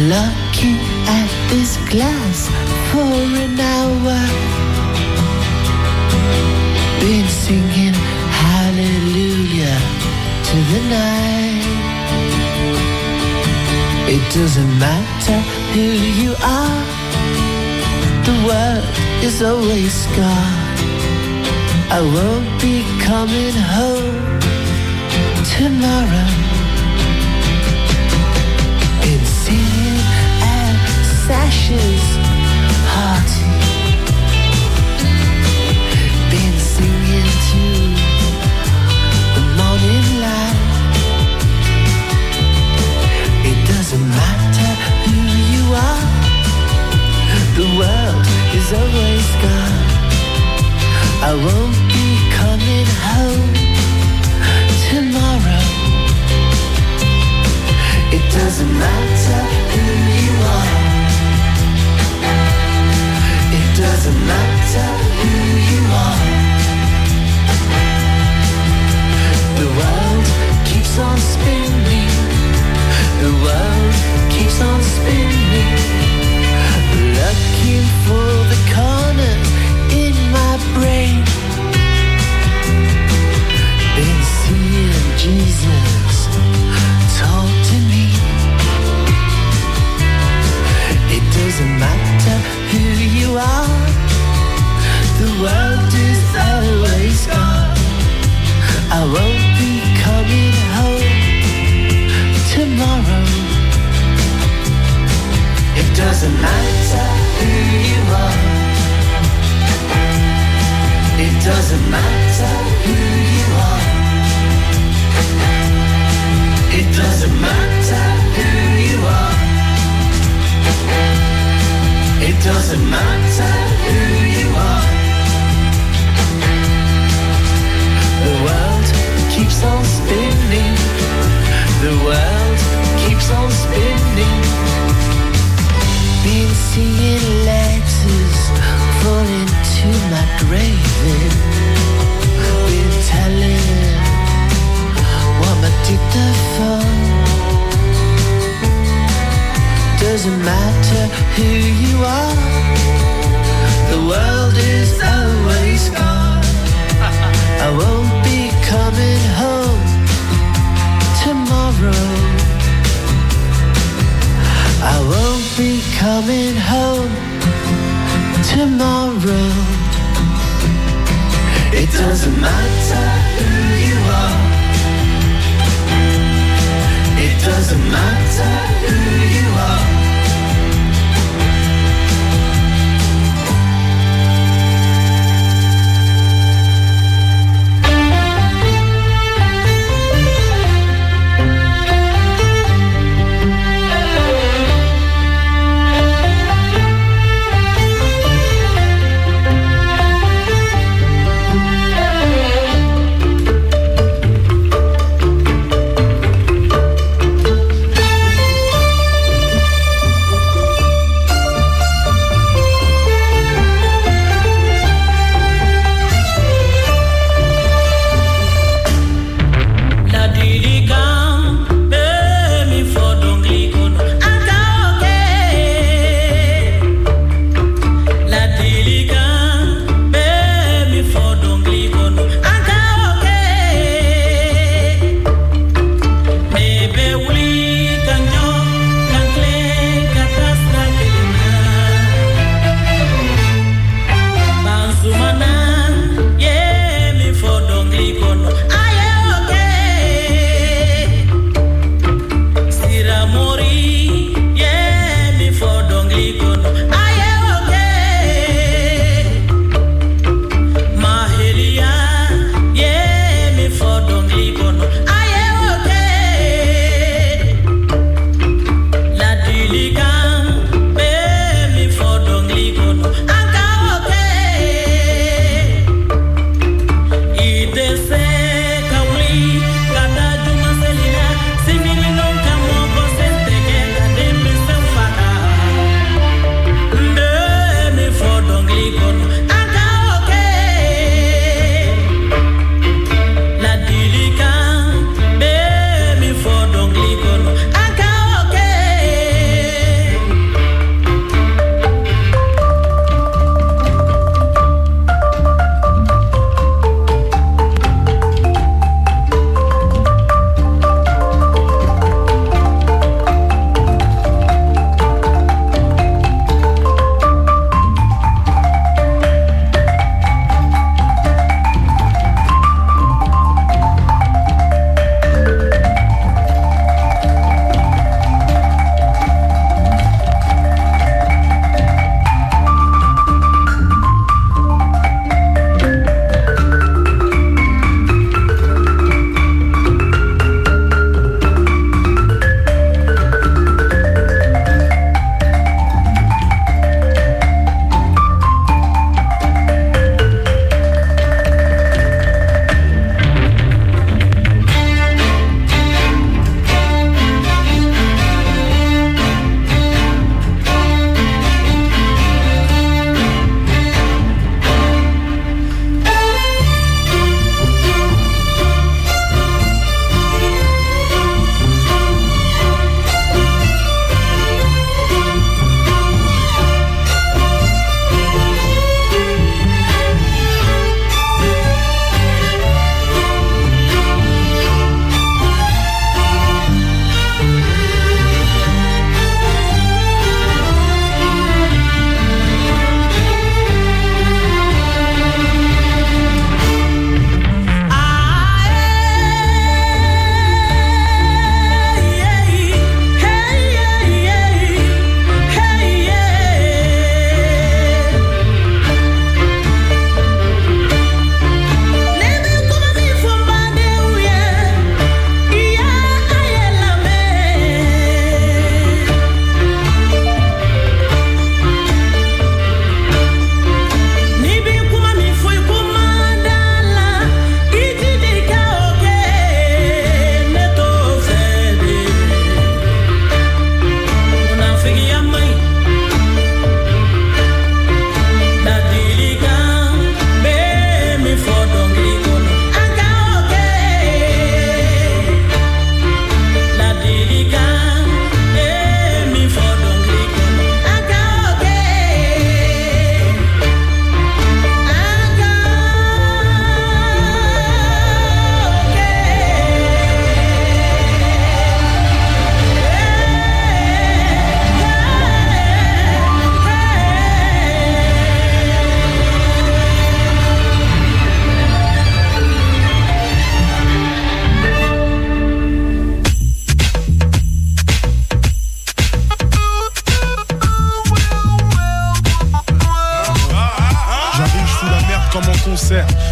looking at this glass for an hour. Been singing hallelujah to the night. It doesn't matter who you are, the world is always gone. I won't be coming home tomorrow. Been singing at Sasha's party. Been singing to the morning light. It doesn't matter who you are, the world is always gone. I won't be coming home tomorrow. It doesn't matter who you are. It doesn't matter who you are. The world keeps on spinning. The world keeps on spinning. Looking for the corners in my brain. Been seeing Jesus talk to me. It doesn't matter who you are, the world is always gone. I won't be coming home tomorrow. It doesn't matter who you are. It doesn't matter who you are. It doesn't matter who you are. It doesn't matter who you are. The world keeps on spinning. The world keeps on spinning. Been seeing letters falling to my grave. Been telling what my dictaphone. Doesn't matter who you are, the world is always gone. I won't be coming home tomorrow. I won't be coming home tomorrow. It doesn't matter who you are. It doesn't matter who you are.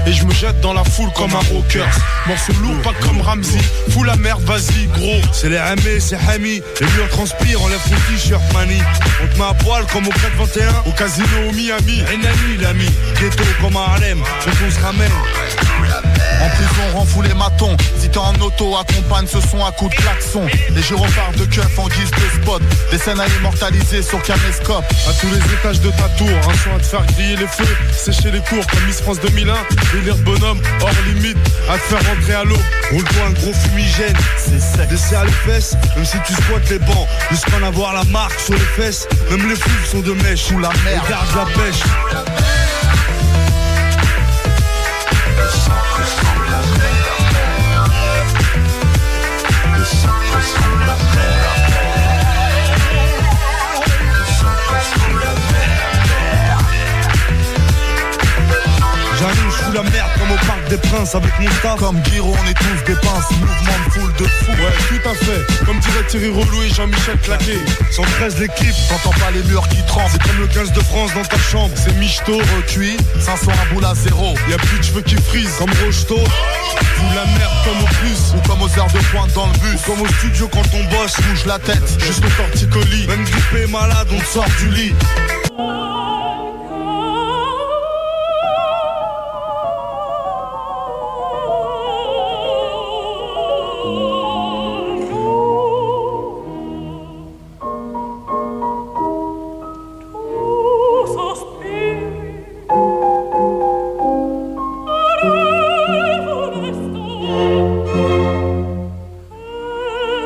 et je me jette dans la foule comme un rocker. Morceau lourd, pas comme Ramsey. Fous la merde, vas-y, gros. C'est les ME, c'est Hami. Et lui on transpire, on lève ton t-shirt, mani. On te met à poil comme au 421, au casino au Miami. Enani, l'ami. Ghetto comme à Harlem, donc on se ramène. En prison, rend fou les matons. Si t'es en auto, accompagne ce son à coups de klaxon. Les gyrophares de keuf en guise de spot. Des scènes à immortaliser sur caméscope. À tous les étages de ta tour, un son à te faire griller les feux. Sécher les cours comme Miss France 2001. Délire bonhomme, hors limite, à te faire rentrer à l'eau. Roule-toi un gros fumigène, c'est sec. Desserre les fesses, même si tu squattes les bancs. Jusqu'à en avoir la marque sur les fesses. Même les fous sont de mèche. Sous la mer, garde la pêche. J'arrive, je fous la merde comme au Parc des Princes avec mon staff. Comme Guiraud, on est tous des pinces. Mouvement de foule de fou. Ouais, tout à fait. Comme dirait Thierry Relou et Jean-Michel Claquet. 113 l'équipe. T'entends pas les murs qui tremblent. C'est comme le 15 de France dans ta chambre. C'est michto, recuit. 500 à boule à zéro. Y'a plus de cheveux qui frisent comme Rocheteau. Fous la merde comme au plus. Ou comme aux heures de pointe dans le bus. Ou comme au studio quand on bosse. Bouge la tête jusqu'au torticolis. Même grippé et malade, on te sort du lit.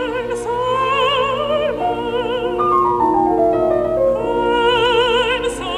So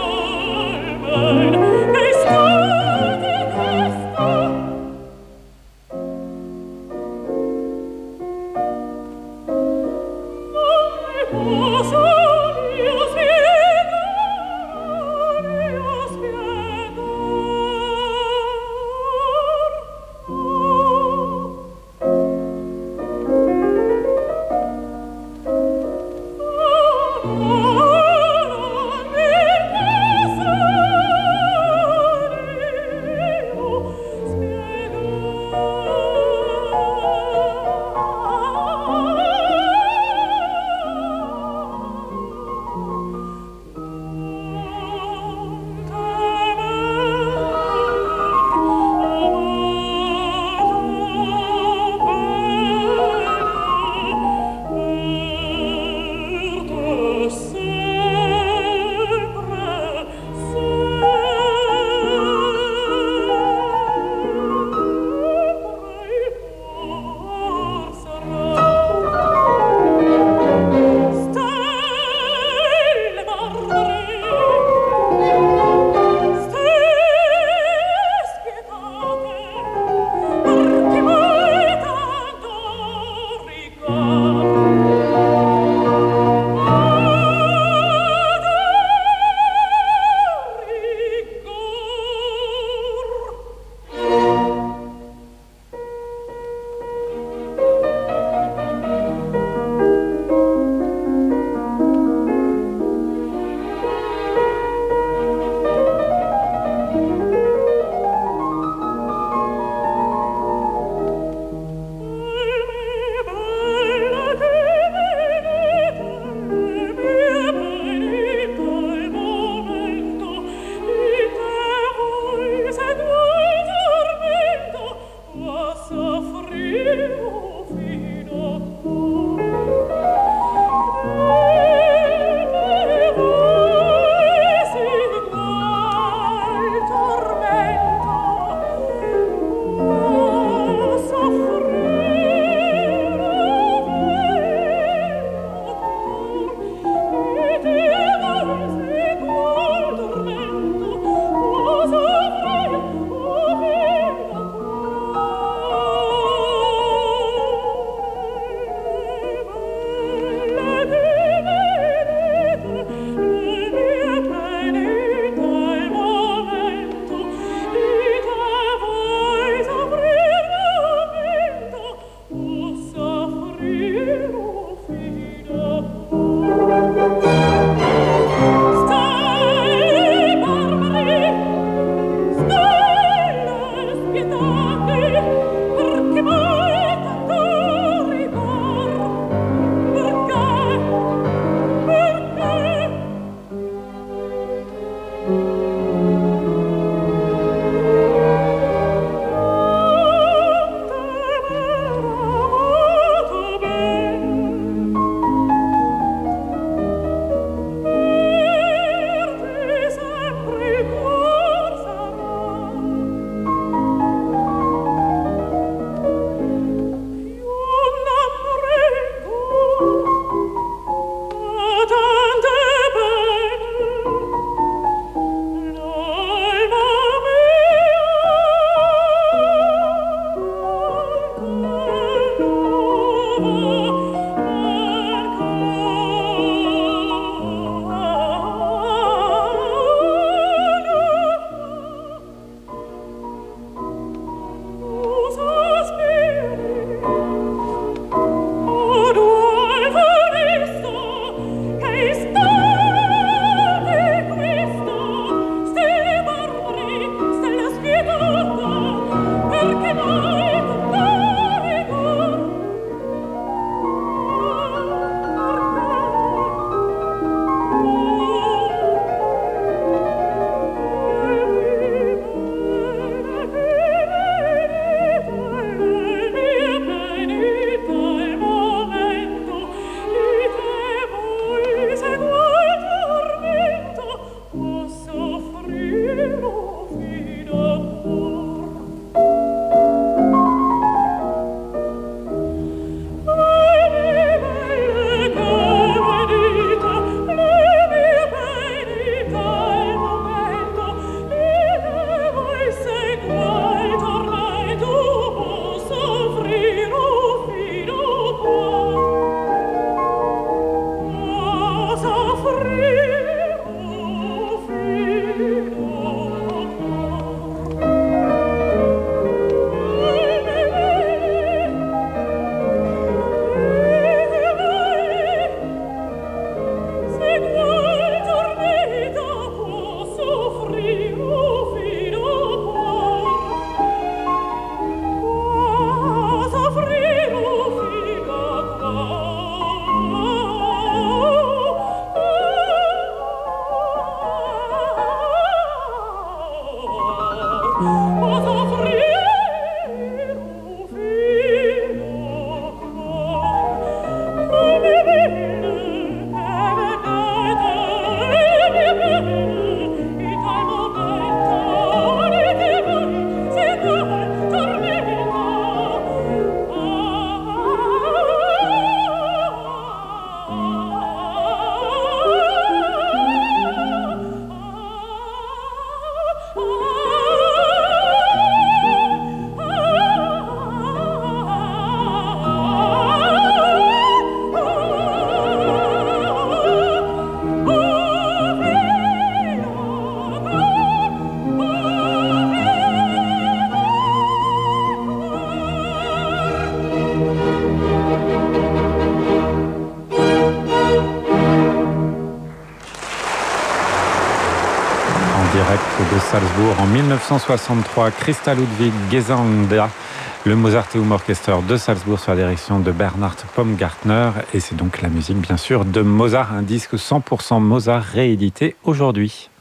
De Salzbourg en 1963, Christa Ludwig Gesanda, le Mozarteum Orchester de Salzbourg sous la direction de Bernhard Baumgartner, et c'est donc la musique bien sûr de Mozart, un disque 100% Mozart réédité aujourd'hui.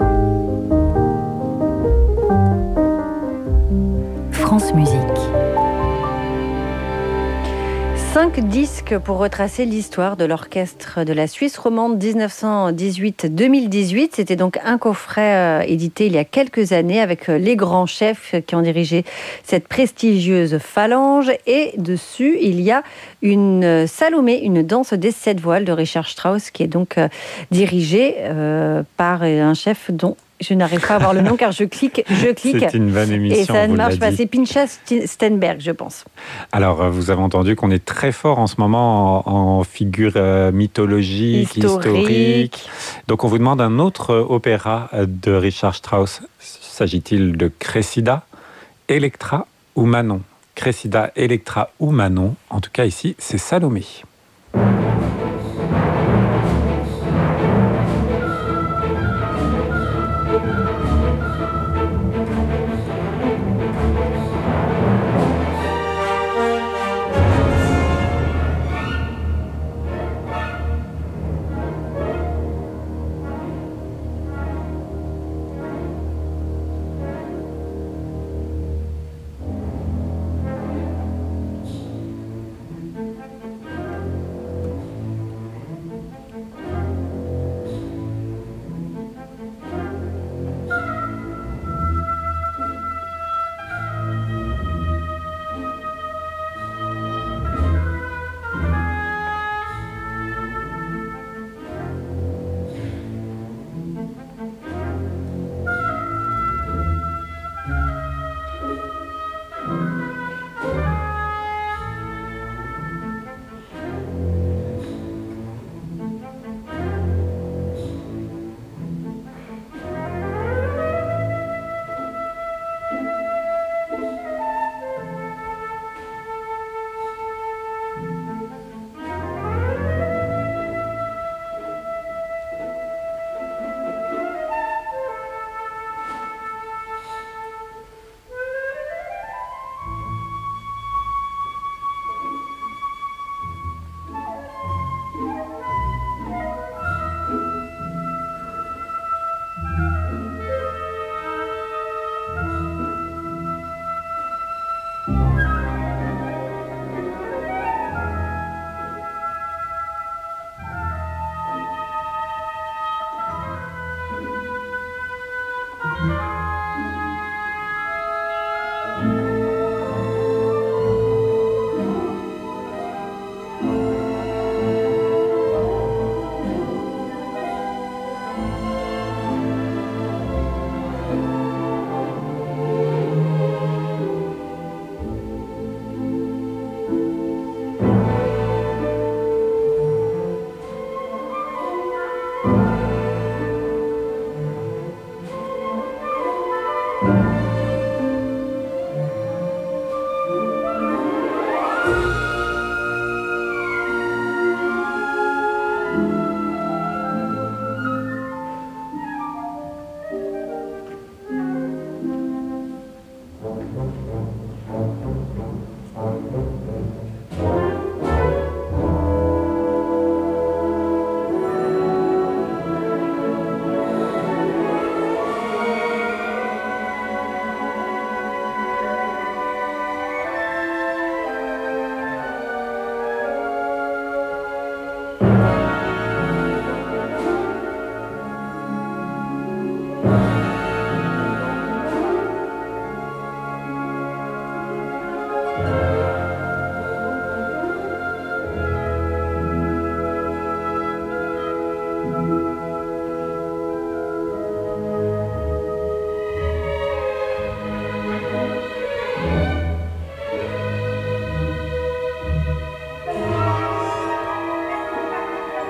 France Musique. 5 disques pour retracer l'histoire de l'orchestre de la Suisse romande 1918-2018. C'était donc un coffret édité il y a quelques années avec les grands chefs qui ont dirigé cette prestigieuse phalange. Et dessus, il y a une Salomé, une danse des 7 voiles de Richard Strauss, qui est donc dirigée par un chef dont je n'arrive pas à avoir le nom car je clique. C'est une bonne émission. Et ça ne marche pas. C'est Pinchas Stenberg, je pense. Alors, vous avez entendu qu'on est très fort en ce moment en figures mythologiques, historiques. Donc, on vous demande un autre opéra de Richard Strauss. S'agit-il de Cressida, Electra ou Manon? Cressida, Electra ou Manon. En tout cas, ici, c'est Salomé.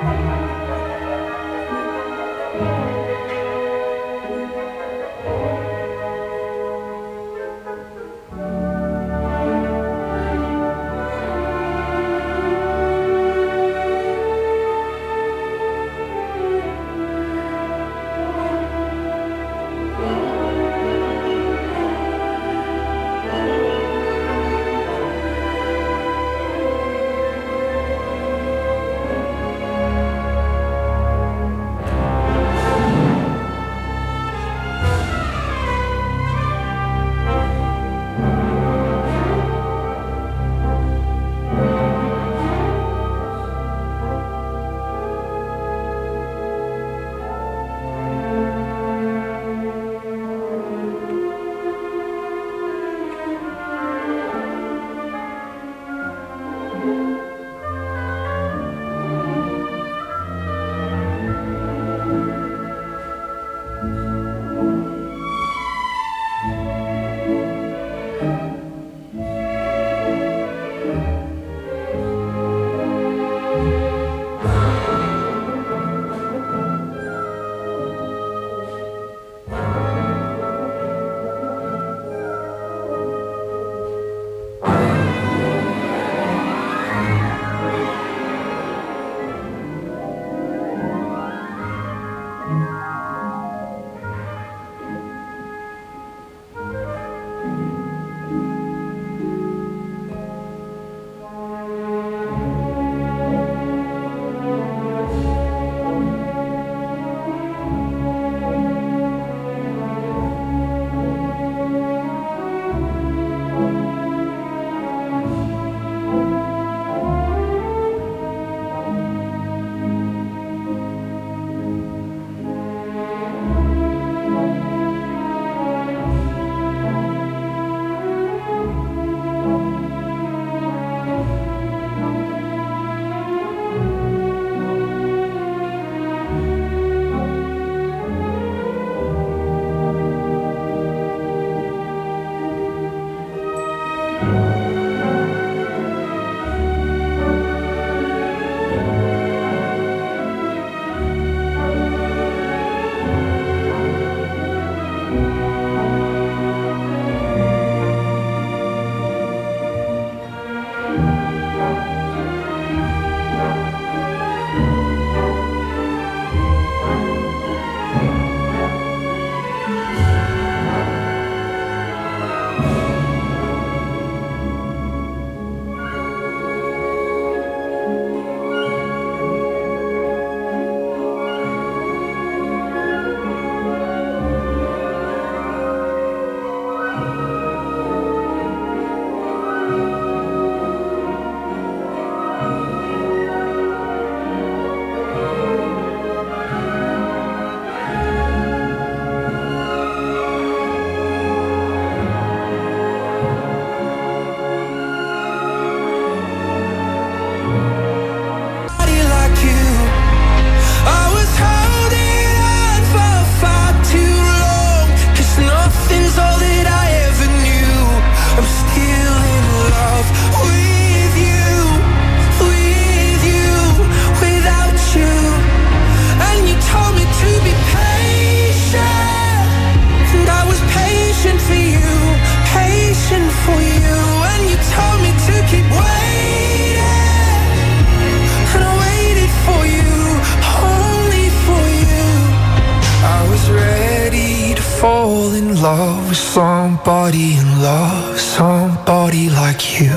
love with somebody in love, somebody like you.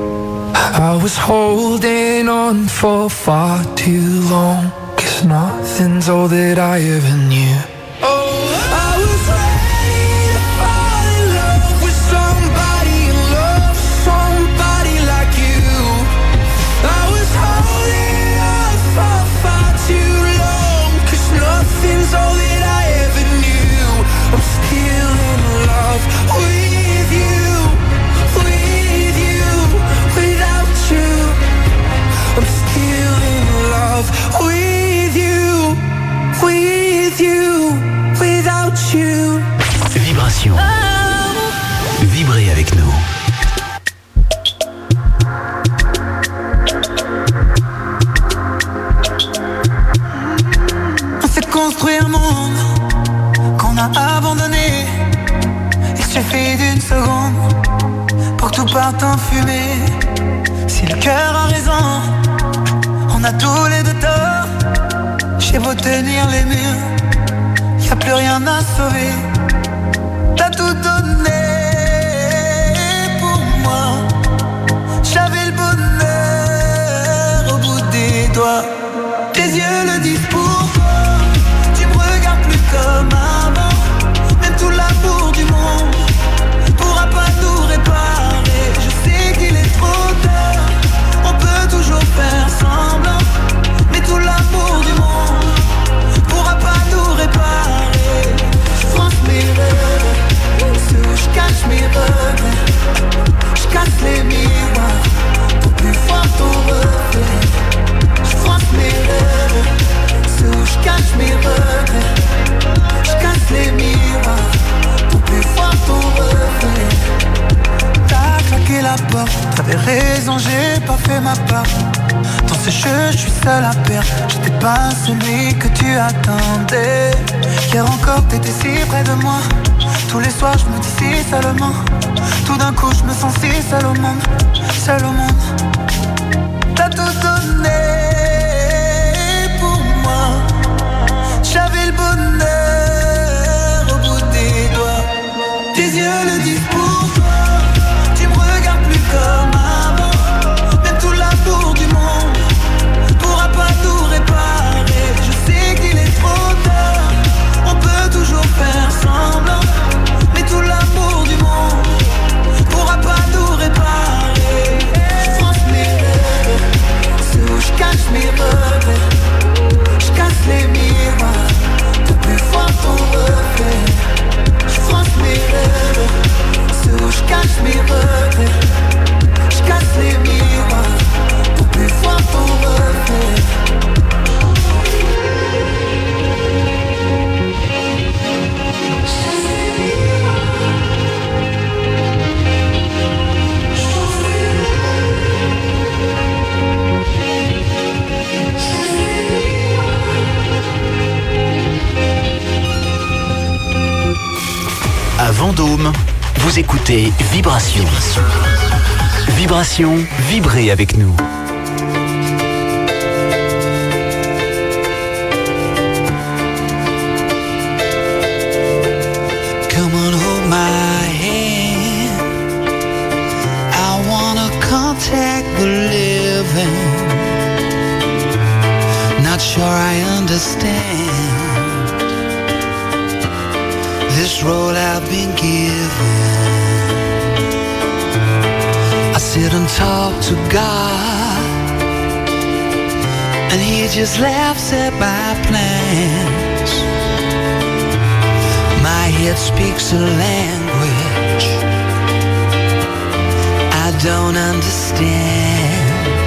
I was holding on for far too long, 'cause nothing's all that I ever knew. With you parte en fumée. Si le cœur a raison, on a tous les deux tort. J'ai beau tenir les murs, y'a plus rien à sauver. T'as tout donné pour moi. J'avais le bonheur au bout des doigts. Tes yeux le disent pour toi. Tu me regardes plus comme avant. Même tout l'amour du monde pourra pas tout réparer. Je sais qu'il est trop tard. On peut toujours faire semblant, mais tout l'amour du monde pourra pas tout réparer. Je fronce mes rêves, ceux où je cache mes regrets. Je casse les miroirs pour plus fort ton reflet. Je fronce mes rêves, ceux où je cache mes regrets. Je casse les miroirs pour plus fort ton reflet. T'as claqué la porte, t'avais raison, j'ai pas fait ma part. Dans ce jeu, je suis seul à perdre. J'étais pas celui que tu attendais. Hier encore, t'étais si près de moi. Tous les soirs, je me dis si seulement. Tout d'un coup, je me sens si seul au monde. Seul au monde. T'as tout donné pour moi. J'avais le bonheur au bout des doigts. Tes yeux le disent pour toi. Tu me regardes plus comme avant. Même tout l'amour du monde pourra pas tout réparer. Je sais qu'il est trop tard. On peut toujours faire semblant, mais tout l'amour du monde pourra pas tout réparer. Je fronce mes rêves, ceux où je cache mes regrets. Je casse les miroirs pour plus fort ton reflet. Je fronce mes rêves, ceux où je cache mes regrets. Je casse les miroirs pour plus fort ton reflet. À Vendôme, vous écoutez Vibration. Vibration, vibrez avec nous. Come on, hold my hand. I wanna contact the living. Not sure I understand this role I've been given. I sit and talk to God, and He just laughs at my plans. My head speaks a language I don't understand.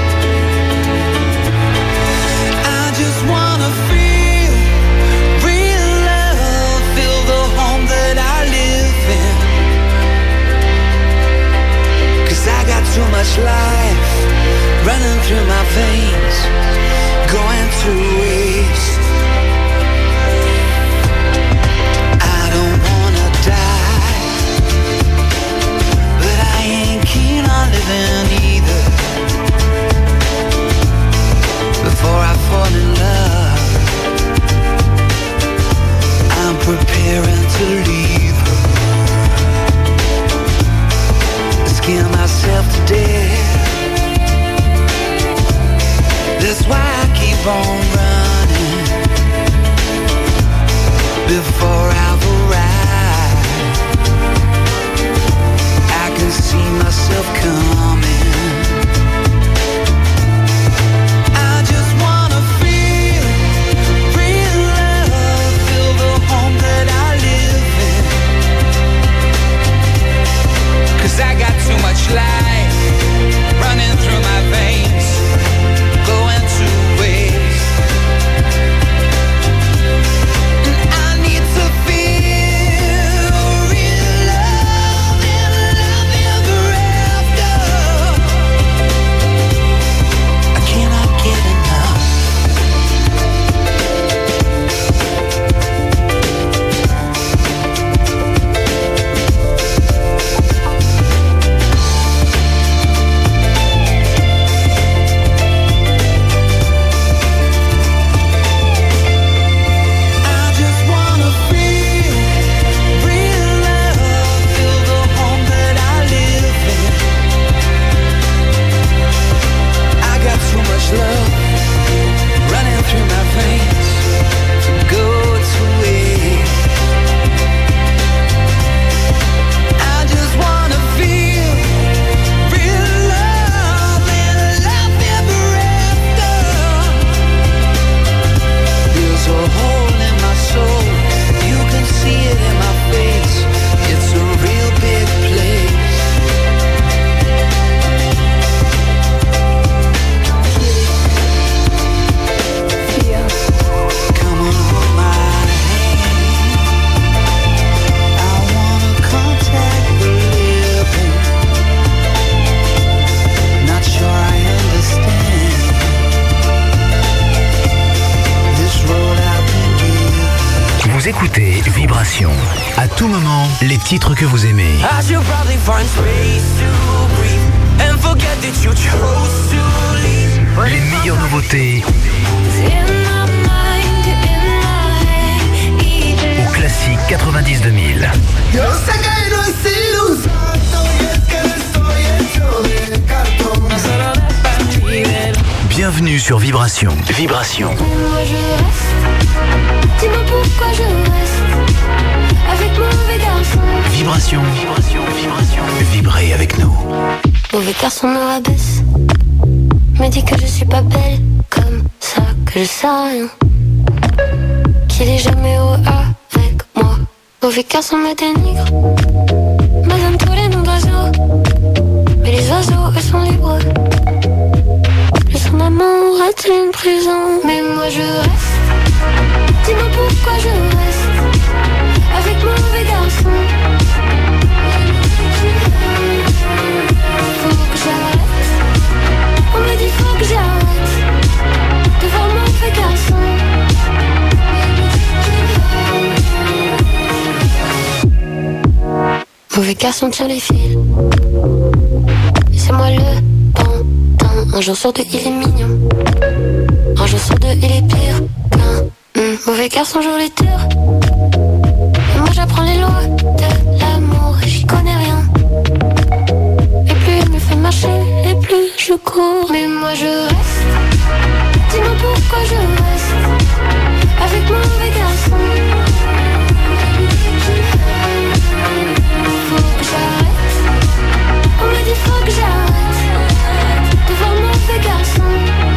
I just wanna feel real love, feel the home that I live in. 'Cause I got too much life running through my veins, going to waste. I don't wanna die, but I ain't keen on living either. Before I fall in love, I'm preparing to leave her. Scare myself to death. That's why I keep on running before I've arrived. I can see myself coming. I just wanna feel real love, feel the home that I live in. 'Cause I got too much life running through my veins, going to waste. And I need to feel real love and love ever after. Vous écoutez Vibration. À tout moment, les titres que vous aimez. Les meilleures nouveautés. Au classique 90-2000. Bienvenue sur Vibration. Vibration. Moi je reste. Dis-moi pourquoi je reste avec mauvais garçon. Vibration. Vibration. Vibration. Vibrez avec nous. Mauvais garçon me rabaisse, me dit que je suis pas belle comme ça, que je sais rien, qu'il est jamais heureux avec moi. Mauvais garçon me dénigre, me donne tous les noms d'oiseaux, mais les oiseaux eux sont libres. Et son amour est une prison. Mais moi je reste. Dis-moi pourquoi je reste avec mauvais garçon. Faut que j'arrête. On me dit faut que j'arrête de voir mauvais garçon. Mauvais garçon tire les fils. Et c'est moi le pantin. Un jour sur deux il est mignon, un jour sur deux il est pire qu'un mauvais garçon joue les tours. Et moi j'apprends les lois de l'amour et j'y connais rien. Et plus il me fait marcher et plus je cours. Mais moi je reste. Dis-moi pourquoi je reste avec mauvais garçon. Faut que j'arrête. On me dit faut que j'arrête de voir mauvais garçon.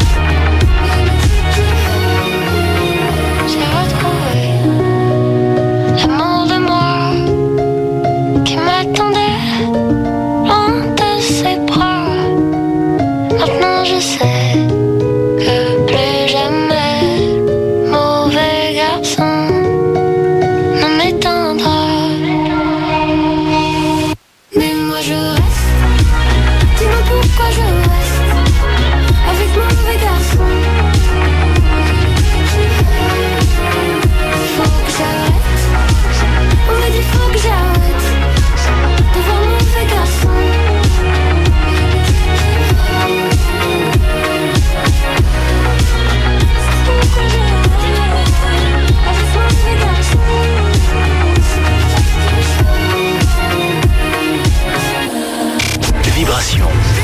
J'ai retrouvé l'amour de moi qui m'attendait loin de ses bras. Maintenant je sais que plus jamais mauvais garçon ne m'éteindra. Mais moi je reste. Dis-moi pourquoi je reste avec mauvais garçon. Faut que j'arrête. On me dit faut que j'arrête de voir mauvais garçon. Pourquoi j'arrête avec mauvais garçon. Vibration.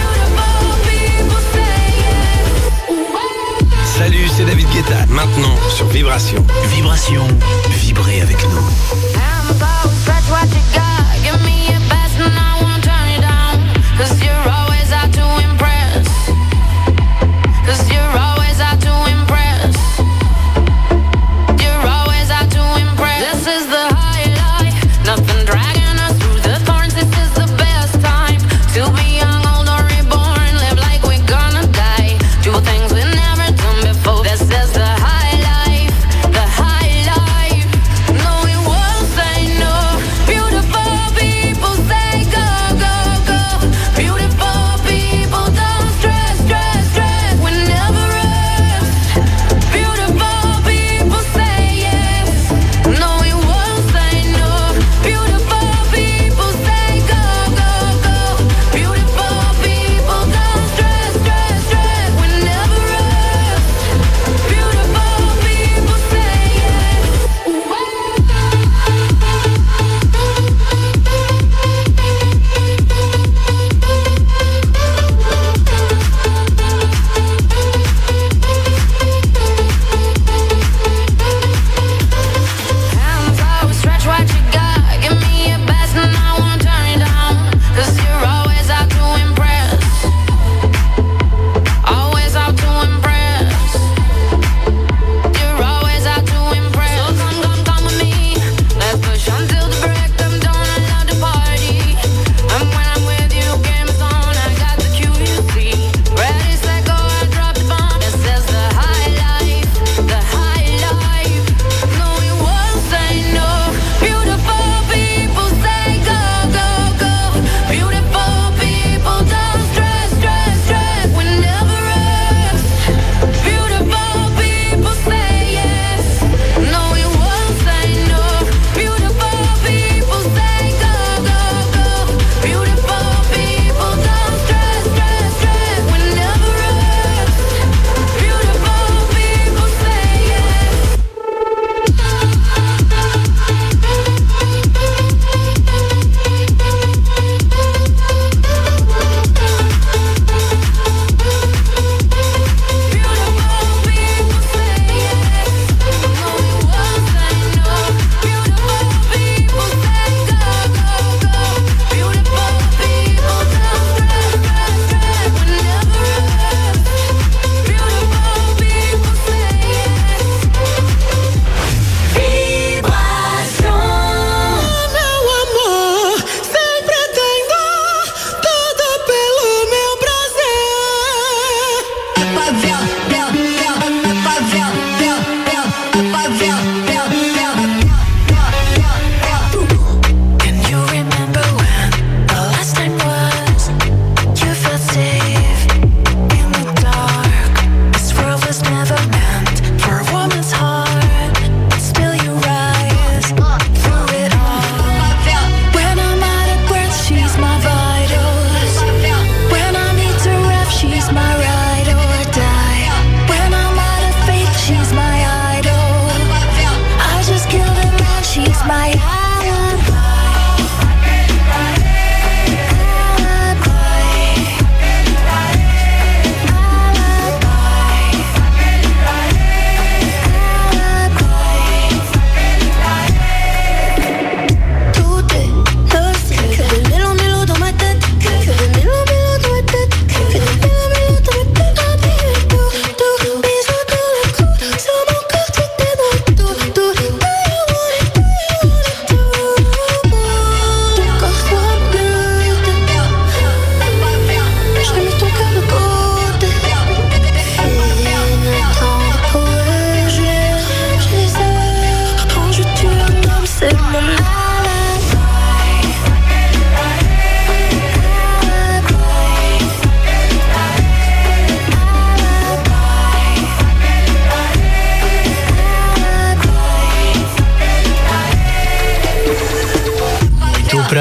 Salut, c'est David Guetta. Maintenant sur Vibration. Vibration. Vibrez avec nous. Beautiful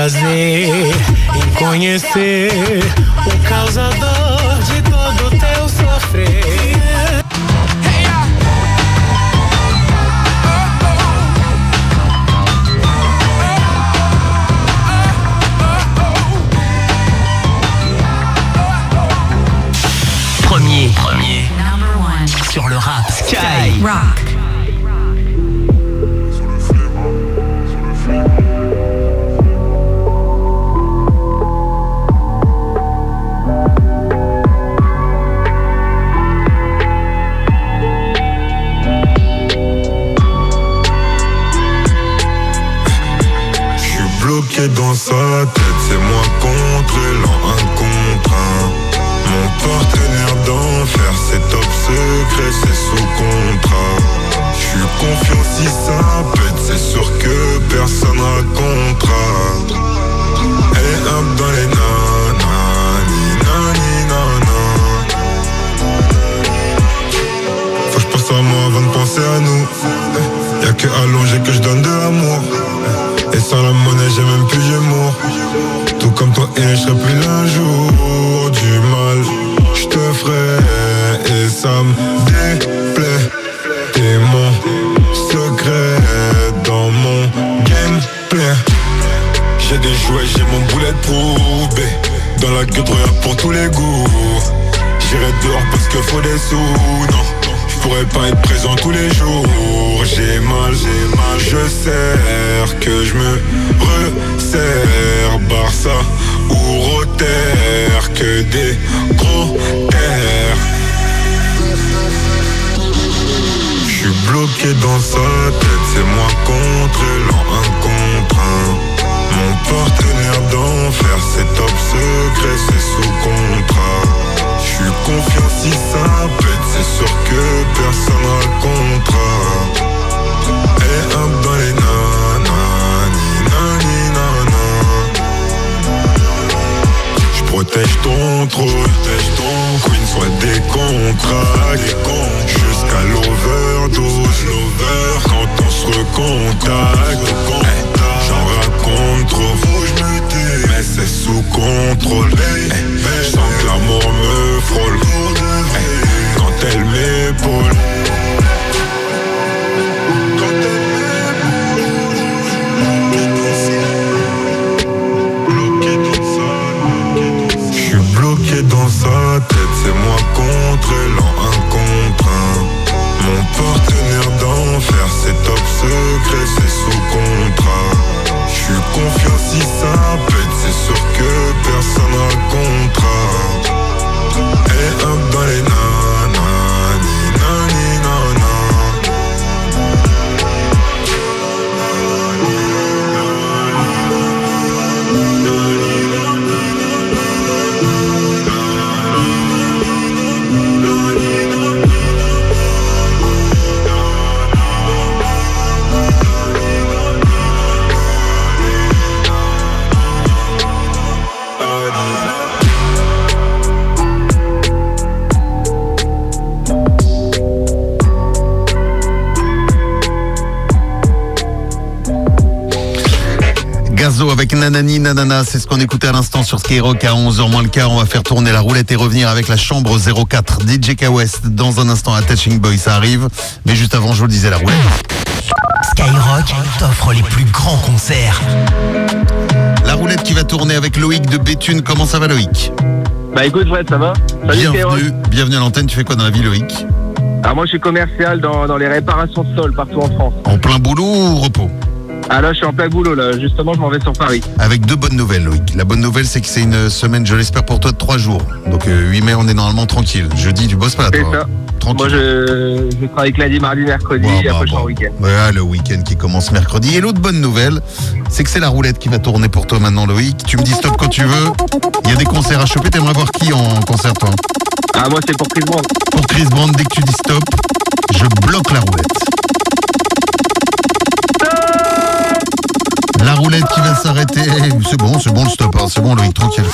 prazer em conhecer o causador de todo teu sofrer. Premier. Number one. Sur le rap. Sky Rock. Bloqué dans sa tête, c'est moi contre l'an, un contre un. Mon partenaire d'enfer, c'est top secret, c'est sous contrat. J'suis confiant si ça pète, c'est sûr que personne racontera. Et hop dans les nanani, nani, nana. Faut que j'pense à moi avant de penser à nous. Y'a que allongé que j'donne de l'amour. Et sans la monnaie j'ai même plus d'humour. Tout comme toi et je serai plus l'un jour. Du mal je te ferai et ça me déplaît. T'es mon secret dans mon gameplay. J'ai des jouets, j'ai mon bulletproof. Dans la gueule pour tous les goûts. J'irai dehors parce que faut des sous. Non, je pourrais pas être présent tous les jours. J'ai mal, je sers que je me resserre. Barça ou Rotter, que des gros terres. J'suis bloqué dans sa tête, c'est moi contre l'an, un contre un. Mon partenaire d'enfer, c'est top secret, c'est sous contrat. J'suis confiant si ça pète, c'est sûr que personne racontera. Et hop dans les nanani, nani, nana. J'protège ton trône, queen, soit des contrats. Jusqu'à l'overdose, quand on se recontacte. J'en raconte trop, faut que je me tais, mais c'est sous contrôle. J'sens que l'amour me frôle quand elle m'épaule. Bloqué dans sa tête, c'est moi contre l'an, un contre un. Mon partenaire d'enfer, c'est top secret, c'est sous contrat. J'suis confiant si ça pète, c'est sûr que personne racontera. Et hop dans les nanani, nani, nana. Gazo avec Nanani Nanana, c'est ce qu'on écoutait à l'instant sur Skyrock à 11h moins le quart. On va faire tourner la roulette et revenir avec la chambre 04. DJ K West dans un instant à Touching Boy, ça arrive. Mais juste avant, je vous le disais, la roulette. Skyrock t'offre les plus grands concerts. La roulette qui va tourner avec Loïc de Béthune. Comment ça va, Loïc? Bah écoute Fred, ça va? Salut, bienvenue à l'antenne. Tu fais quoi dans la vie, Loïc? Alors moi je suis commercial dans les réparations de sol partout en France. En plein boulot ou repos? Ah là je suis en plein boulot là, justement je m'en vais sur Paris. Avec deux bonnes nouvelles, Loïc. La bonne nouvelle c'est que c'est une semaine, je l'espère pour toi, de 3 jours. Donc 8 mai on est normalement tranquille. Jeudi tu bosses pas là, toi? C'est ça. Tranquille. Moi je travaille lundi, mardi, mercredi et après je suis en week-end. Ouais, le week-end qui commence mercredi. Et l'autre bonne nouvelle, c'est que c'est la roulette qui va tourner pour toi maintenant, Loïc. Tu me dis stop quand tu veux. Il y a des concerts à choper. T'aimerais voir qui en concert, toi? Ah moi c'est pour Chris Brown. Pour Chris Brown, dès que tu dis stop, je bloque la roulette. La roulette qui va s'arrêter. C'est bon le stop, hein. C'est bon, Loïc, tranquille.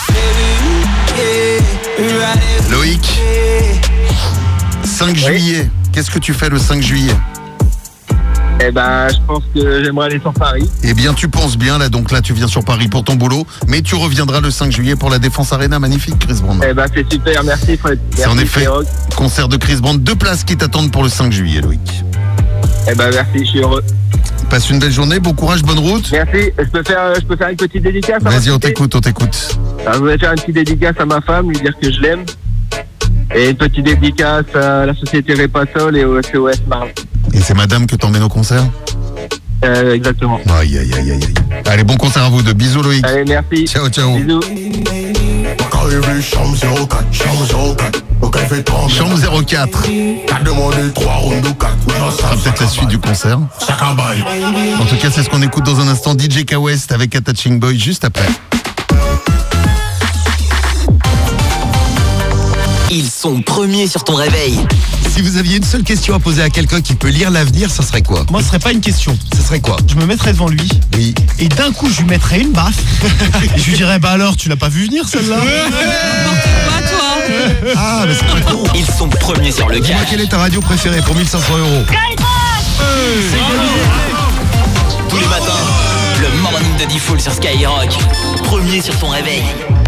Loïc, 5 juillet. Qu'est-ce que tu fais le 5 juillet? Eh ben, je pense que j'aimerais aller sur Paris. Eh bien, tu penses bien, là, donc là, tu viens sur Paris pour ton boulot, mais tu reviendras le 5 juillet pour la Défense Arena. Magnifique, Chris Brown. Eh ben, c'est super, merci Fred. C'est en effet concert de Chris Brown, 2 places qui t'attendent pour le 5 juillet, Loïc. Eh ben, merci, je suis heureux. Passe une belle journée, bon courage, bonne route. Merci, je peux faire une petite dédicace. Vas-y, on t'écoute. Alors, je voudrais faire une petite dédicace à ma femme, lui dire que je l'aime. Et une petite dédicace à la société Repasol et au SOS Marne. Et c'est madame que t'emmènes au concert ? Exactement. Aïe. Allez, bon concert à vous deux. Bisous, Loïc. Allez, merci. Ciao. Bisous. Chambre 04. Ça sera peut-être la suite du concert. En tout cas, c'est ce qu'on écoute dans un instant. DJ K West avec Attaching Boy juste après. Ils sont premiers sur ton réveil. Si vous aviez une seule question à poser à quelqu'un qui peut lire l'avenir, ça serait quoi? Moi, ce serait pas une question. Ce serait quoi? Je me mettrais devant lui. Oui. Et d'un coup, je lui mettrais une baffe. Et je lui dirais, bah alors, tu l'as pas vu venir celle-là? Pas toi. Ah, mais c'est pas con. Ils sont premiers sur le Dis-moi, cash. quelle est ta radio préférée pour 1500 €? Tous les matins, le morning de D-Fool sur Skyrock. Premier sur ton réveil.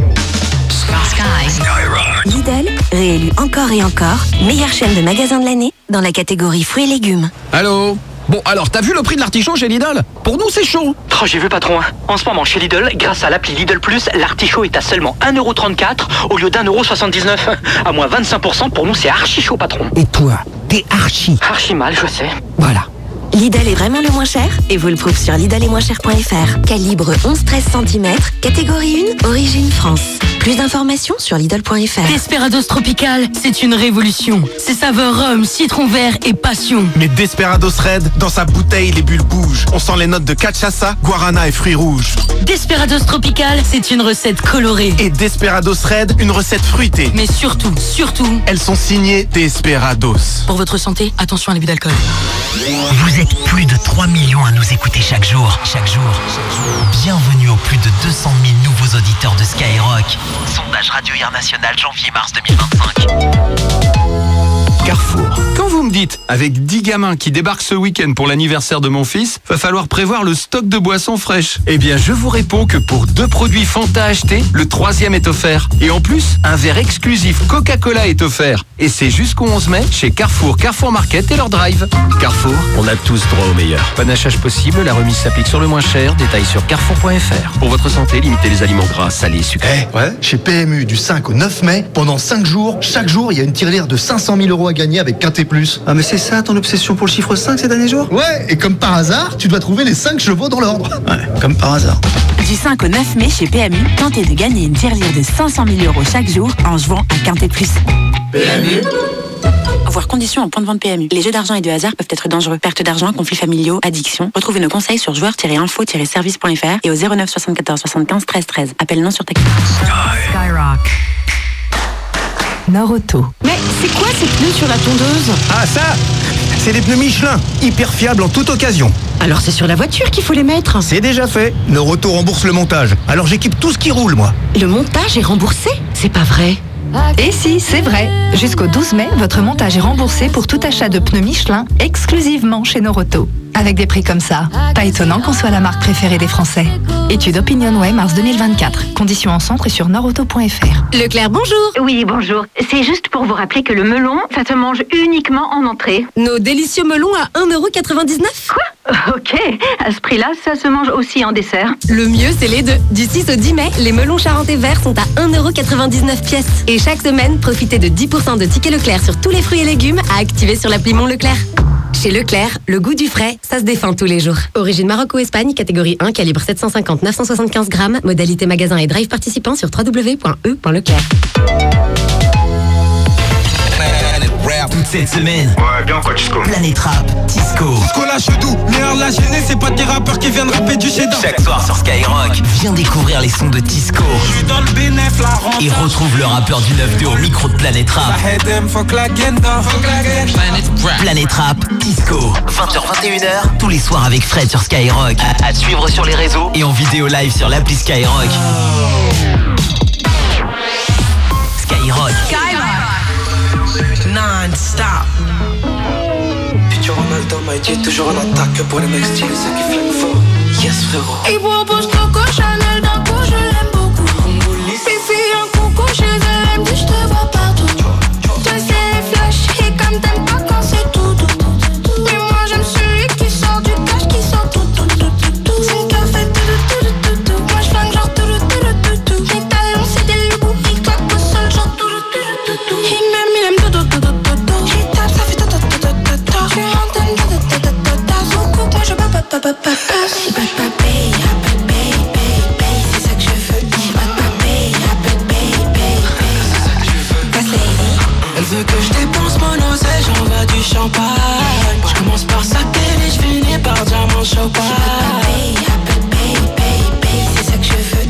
Lidl, réélu encore et encore, meilleure chaîne de magasins de l'année dans la catégorie fruits et légumes. Allô? Bon, alors, t'as vu le prix de l'artichaut chez Lidl? Pour nous, c'est chaud. Oh, j'ai vu, patron. En ce moment, chez Lidl, grâce à l'appli Lidl Plus, l'artichaut est à seulement 1,34€ au lieu d'1,79€. À moins 25%, pour nous, c'est archi chaud, patron. Et toi, t'es archi mal, je sais. Voilà. Lidl est vraiment le moins cher et vous le prouve sur lidl-et-moins-cher.fr. Calibre 11-13 cm, catégorie 1, origine France. Plus d'informations sur lidl.fr. Desperados Tropical, c'est une révolution. Ses saveurs rhum, citron vert et passion. Mais Desperados Red, dans sa bouteille, les bulles bougent. On sent les notes de cachaça, guarana et fruits rouges. Desperados Tropical, c'est une recette colorée. Et Desperados Red, une recette fruitée. Mais surtout, elles sont signées Desperados. pour votre santé, attention à l'abus d'alcool. Vous êtes plus de 3 millions à nous écouter chaque jour. Bienvenue aux plus de 200 000 nouveaux auditeurs de Skyrock. Sondage Radio Air National janvier-mars 2025. Carrefour. Quand vous me dites, avec 10 gamins qui débarquent ce week-end pour l'anniversaire de mon fils, va falloir prévoir le stock de boissons fraîches. Eh bien, je vous réponds que pour 2 produits Fanta achetés, le 3e est offert. Et en plus, un verre exclusif Coca-Cola est offert. Et c'est jusqu'au 11 mai chez Carrefour, Carrefour Market et leur drive. Carrefour, on a tous droit au meilleur. Panachage possible, la remise s'applique sur le moins cher. Détails sur carrefour.fr. Pour votre santé, limitez les aliments gras, salés, sucrés. Chez PMU, du 5 au 9 mai, pendant 5 jours, chaque jour, il y a une tirelire de 500 000 € à gagner avec Quintet Plus. Ah mais c'est ça ton obsession pour le chiffre 5 ces derniers jours? Ouais, et comme par hasard, tu dois trouver les 5 chevaux dans l'ordre. Ouais, comme par hasard. Du 5 au 9 mai chez PMU, tentez de gagner une tirelire de 500 000 € chaque jour en jouant à Quintet Plus. PMU. Voir conditions en point de vente PMU. Les jeux d'argent et de hasard peuvent être dangereux. Perte d'argent, conflits familiaux, addiction. Retrouvez nos conseils sur joueurs-info-service.fr et au 09 74 75 13 13. Appel non surtaxé. Skyrock. Nord-Auto. Mais c'est quoi ces pneus sur la tondeuse? Ah ça, c'est des pneus Michelin, hyper fiables en toute occasion. Alors c'est sur la voiture qu'il faut les mettre? C'est déjà fait. Nord-Auto rembourse le montage. Alors j'équipe tout ce qui roule, moi. Le montage est remboursé? C'est pas vrai. Et si, c'est vrai. Jusqu'au 12 mai, votre montage est remboursé pour tout achat de pneus Michelin exclusivement chez Nord-Auto. Avec des prix comme ça, pas étonnant qu'on soit la marque préférée des Français. Étude OpinionWay mars 2024. Conditions en centre et sur nordauto.fr. Leclerc, bonjour. Oui, bonjour. C'est juste pour vous rappeler que le melon, ça se mange uniquement en entrée. Nos délicieux melons à 1,99 €. Quoi? Ok, à ce prix-là, ça se mange aussi en dessert. Le mieux, c'est les deux. Du 6 au 10 mai, les melons charentais verts sont à 1,99 € pièce. Et chaque semaine, profitez de 10% de tickets Leclerc sur tous les fruits et légumes à activer sur l'appli Mon Leclerc. Chez Leclerc, le goût du frais, ça se défend tous les jours. Origine Maroc ou Espagne, catégorie 1, calibre 750-975 grammes, modalité magasin et drive participant sur www.e.leclerc. Toute cette semaine. Ouais, bien quoi, Tisco. Planète Rap, Tisco. Tisco lâche tout, meilleur de la gêner, c'est pas des rappeurs qui viennent rapper du cheddar. Chaque soir sur Skyrock, viens découvrir les sons de Tisco. Je suis dans le bénéf, la rente. Et retrouve le rappeur du 9-2 au micro de Planète Rap. Planète Rap, Tisco. 20h-21h, tous les soirs avec Fred sur Skyrock. À suivre sur les réseaux et en vidéo live sur l'appli Skyrock. Skyrock. Non-stop. Futur Ronaldo, Mighty est toujours en attaque pour les mecs stylés, ceux qui flemme fort. Yes frérot. Il propose Coco Chanel d'un coup, je l'aime beaucoup. Fifi un coucou chez elle, elle me dit je te vois partout. Toi c'est les flashs et comme t'aimes pas quand c'est tout. Mais moi j'aime celui qui sort du cash, qui sort tout. C'est une café tout. Moi je flingue genre tout. Mes talons c'est des loups, ils claquent au sol genre tout. Il m'aime, il aime tout. J'y tape, ça fait tout. Je suis antenne son coupe, moi je pas. C'est pas c'est ça que je veux. Elle veut que je dépense mon oseille, j'envoie du champagne. Je commence par saquer et je finis par diamant champagne. C'est ça que je veux.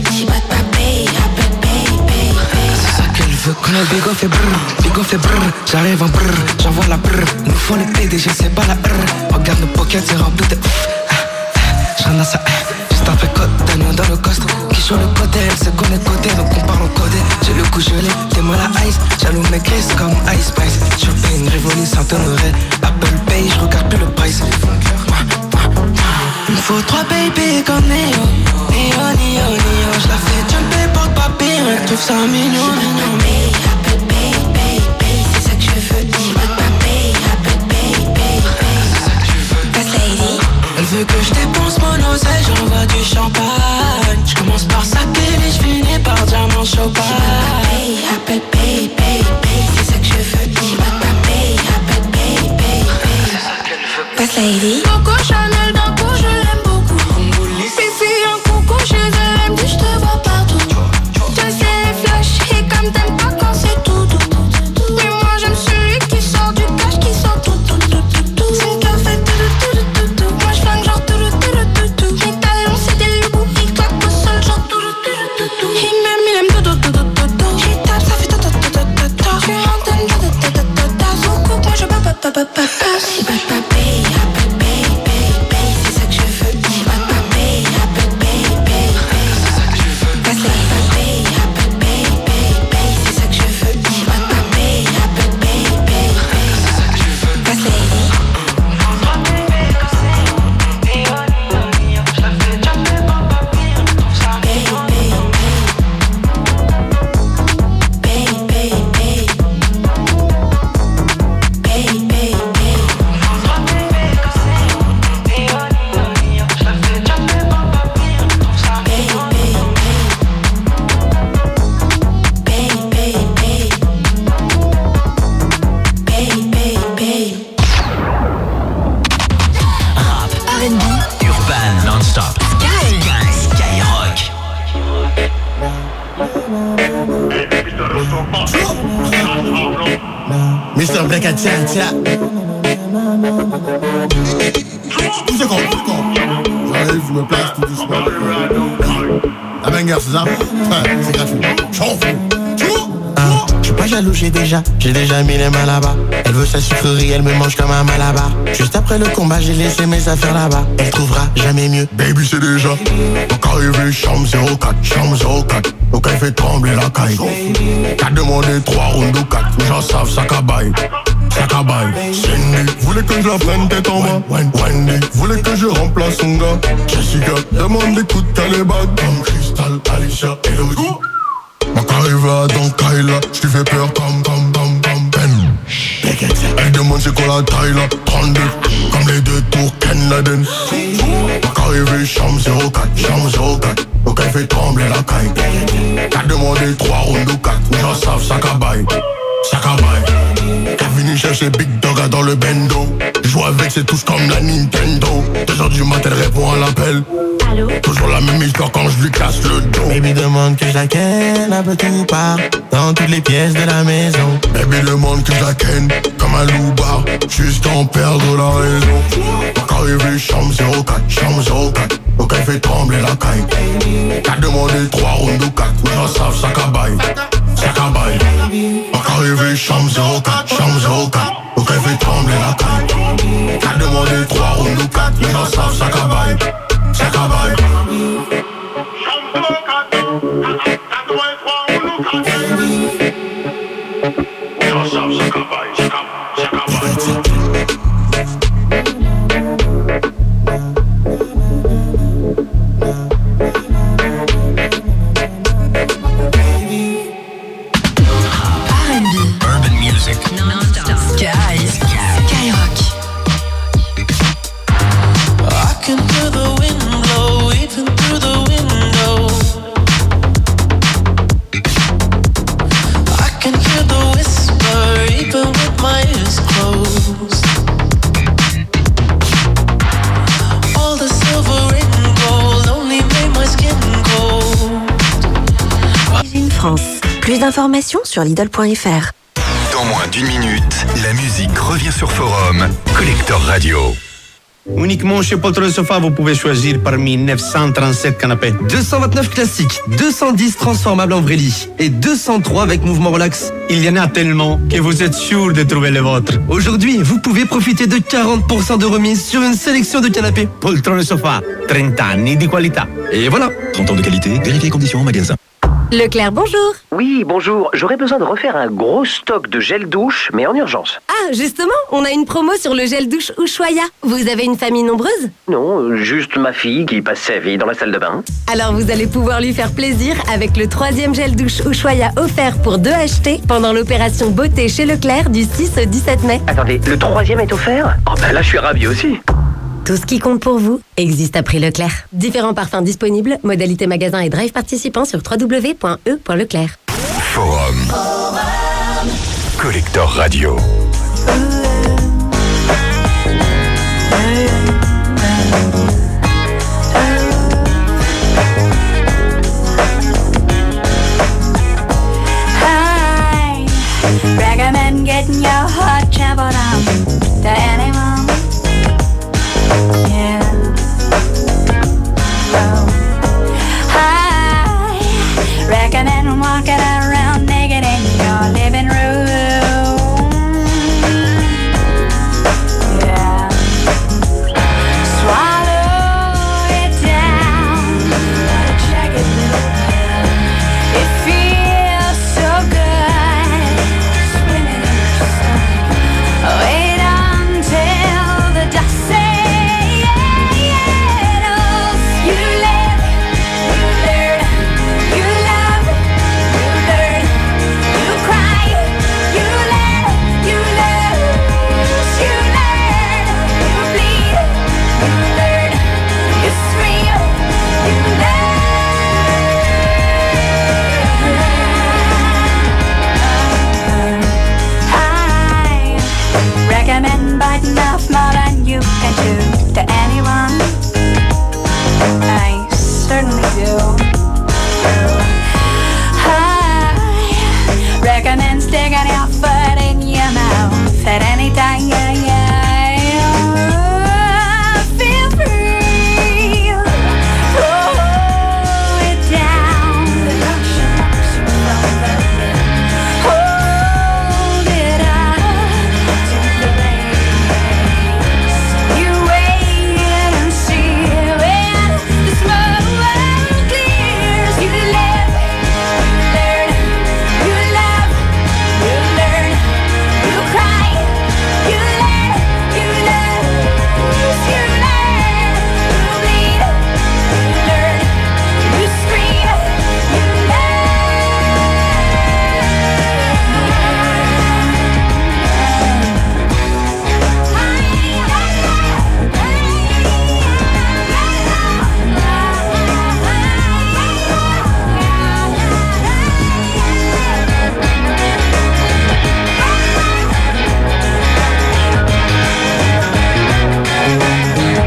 C'est ça qu'elle veut. Quand le bigo fait brrr, j'arrive en brrr, j'envoie la brrr. Nous font les PDG, c'est pas la R. Regarde nos pockets, c'est rempli de J'ramasse ça, juste après côte, Daniel dans le coste. Qui joue le côté, elle se connaît côté, donc on parle en codé. J'ai le coup gelé, t'es moi la ice. Jaloux mes clés, c'est comme Ice Spice. Shopping, Rivoli, Saint-Honoré. Apple Pay, j'regarde plus le price. Il me faut 3 baby comme Neo. J'la fais jumper porte-papier, elle trouve ça mignon. C'est ça que je veux. Elle veut que je dépense mon oseille, j'envoie du champagne. Je commence par saquer et je finis par diamant champagne. Apple Pay, c'est ça que je veux. Pass lady. Coco Chanel d'un coup, je l'aime beaucoup. Fifi un coucou chez elle, elle me dit je te vois partout. Toi c'est les flashs et comme t'aimes pas quand c'est tout. Mais moi j'aime celui qui sort du cash, qui sort tout. C'est une café tout. Moi je flingue genre tout. Mes talons c'est des loups, ils claquent au sol genre tout. Il m'aime, il aime tout. J'y tape, ça fait tout. Je suis antenne son coupe, moi je pas. C'est pas c'est ça que je veux. Mr. Black at Tia. Tout c'est con. J'arrive, je me place tout doucement. La banger, c'est ça? Ouais, c'est gratuit. Je suis pas jaloux, j'ai déjà mis les mains là-bas. Elle veut sa sucrerie, elle me mange comme un malabar. Juste après le combat, j'ai laissé mes affaires là-bas. Elle trouvera jamais mieux. Baby, c'est déjà. Donc arrivé, chambre 04. Donc elle fait trembler la caille. T'as demandé 3 rounds ou 4. Les gens savent, ça cabaye. Cindy, voulait que je la prenne tête en bas. Wendy, voulait que je remplace son gars. Jessica, demande des coups de calébag. Comme Crystal, Alicia, Elodie. Ma carrière dans Kyla, j't'ai fait peur comme Ben. Elle demande c'est quoi la taille là, 32, comme les 2 tours Ken Laden. Ma carrière chambre 04, donc elle fait trembler la caille. T'as demandé 3 rounds ou 4, les gens savent ça cabaye. T'es venu chercher Big Dog dans le bendo. Joue avec c'est tous comme la Nintendo. 2h du matin elle répond à l'appel. Allô? Toujours la même histoire quand je lui casse le dos. Baby demande que je la ken un peu tout part, dans toutes les pièces de la maison. Baby demande que je la ken comme un loupard, juste en perdre la raison. Donc arrivé chambre 04, donc elle fait trembler la caille. T'as demandé 3 rounds ou 4, les gens savent ça cabaye. Donc arrivé chambre 04, donc elle fait trembler la caille. T'as demandé 3 rounds ou 4, les gens savent ça cabaye. d'informations sur Lidl.fr. Dans moins d'une minute, la musique revient sur Forum. Collector Radio. Uniquement chez Poltron Sofa, vous pouvez choisir parmi 937 canapés. 229 classiques, 210 transformables en vrai lit et 203 avec mouvement relax. Il y en a tellement que vous êtes sûr de trouver le vôtre. Aujourd'hui, vous pouvez profiter de 40% de remise sur une sélection de canapés. Poltron Sofa, 30 anni di qualità. Et voilà, 30 ans de qualité, vérifiez conditions en magasin. Leclerc, bonjour. Oui, bonjour. J'aurais besoin de refaire un gros stock de gel douche, mais en urgence. Ah, justement, on a une promo sur le gel douche Ushuaïa. Vous avez une famille nombreuse? Non, juste ma fille qui passe sa vie dans la salle de bain. Alors vous allez pouvoir lui faire plaisir avec le 3e gel douche Ushuaïa offert pour 2 achetés pendant l'opération beauté chez Leclerc du 6 au 17 mai. Attendez, le 3e est offert? Oh ben là, je suis ravi aussi. Tout ce qui compte pour vous existe à prix Leclerc. Différents parfums disponibles, modalité magasin et drive participants sur www.e.leclerc. Forum. Collector Radio.